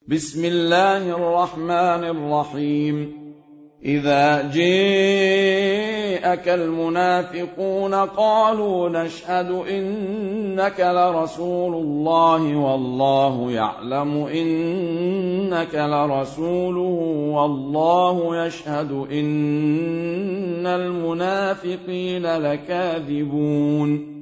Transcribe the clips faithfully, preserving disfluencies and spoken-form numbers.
بسم الله الرحمن الرحيم إذا جاءك المنافقون قالوا نشهد إنك لرسول الله والله يعلم إنك لرسوله والله يشهد إن المنافقين لكاذبون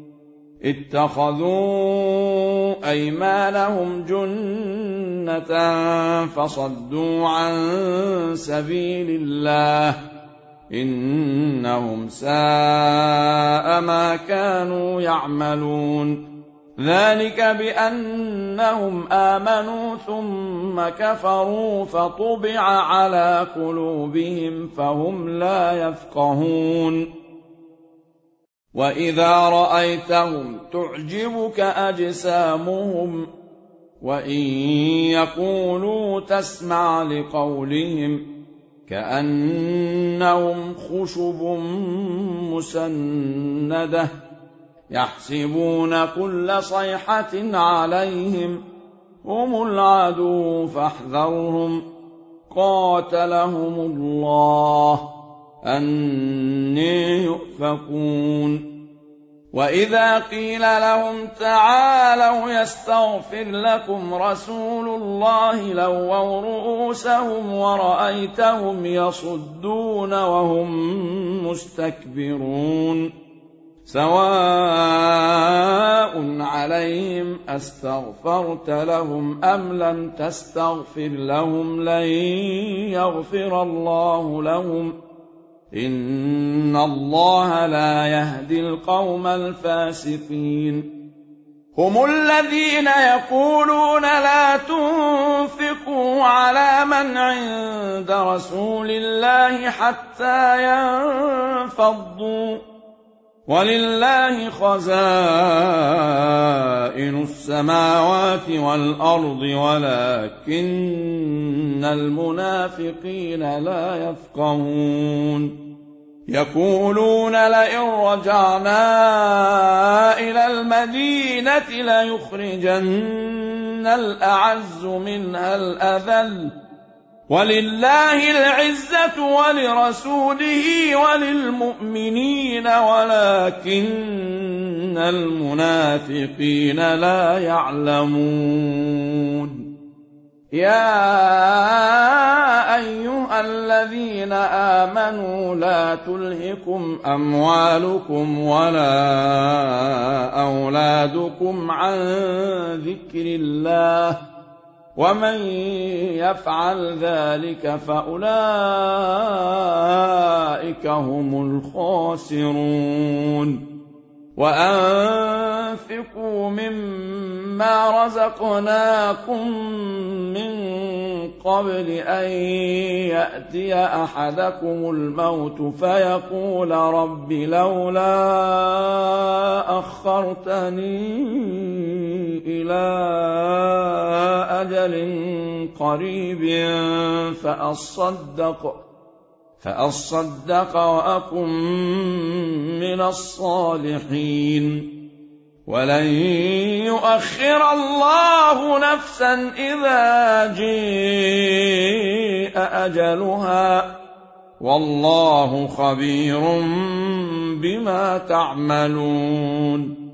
اتخذوا أيمانهم جنة فصدوا عن سبيل الله إنهم ساء ما كانوا يعملون ذلك بأنهم آمنوا ثم كفروا فطبع على قلوبهم فهم لا يفقهون وإذا رأيتهم تعجبك أجسامهم وإن يقولوا تسمع لقولهم كأنهم خشب مسندة يحسبون كل صيحة عليهم هم العدو فاحذرهم قاتلهم الله أنى يؤفكون وإذا قيل لهم تعالوا يستغفر لكم رسول الله لووا رؤوسهم ورأيتهم يصدون وهم مستكبرون سواء عليهم أستغفرت لهم أم لم تستغفر لهم لن يغفر الله لهم إن الله لا يهدي القوم الفاسقين هم الذين يقولون لا تنفقوا على من عند رسول الله حتى ينفضوا ولله خزائن السماوات والأرض ولكن المنافقين لا يفقهون يقولون لئن رجعنا إلى المدينة ليخرجن الأعز منها الأذل ولله العزة ولرسوله وللمؤمنين ولكن المنافقين لا يعلمون يا أيها الذين آمنوا لا تلهكم أموالكم ولا أولادكم عن ذكر الله ومن يفعل ذلك فأولئك هم الخاسرون وأنفقوا مما رزقناكم من قبل أن يأتي أحدكم الموت فيقول رب لولا أخرتني إلى أجل قريب فأصدق فأصدق وأكن من الصالحين ولن يؤخر الله نفسا إذا جاء أجلها والله خبير بما تعملون